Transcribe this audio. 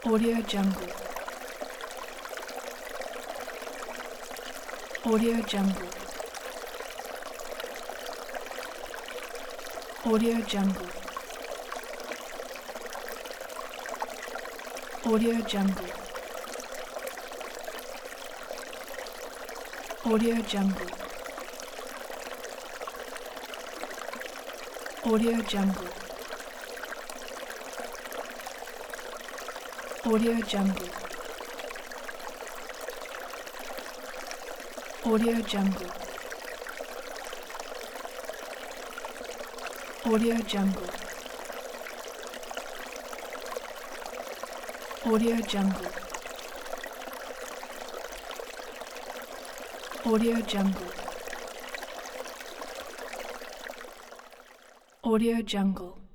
Audio Jungle. Audio Jungle. Audio Jungle. Audio Jungle. Audio Jungle. Audio Jungle. Audio Jungle. Audio Jungle. Audio Jungle. Audio Jungle. Audio Jungle. Audio Jungle.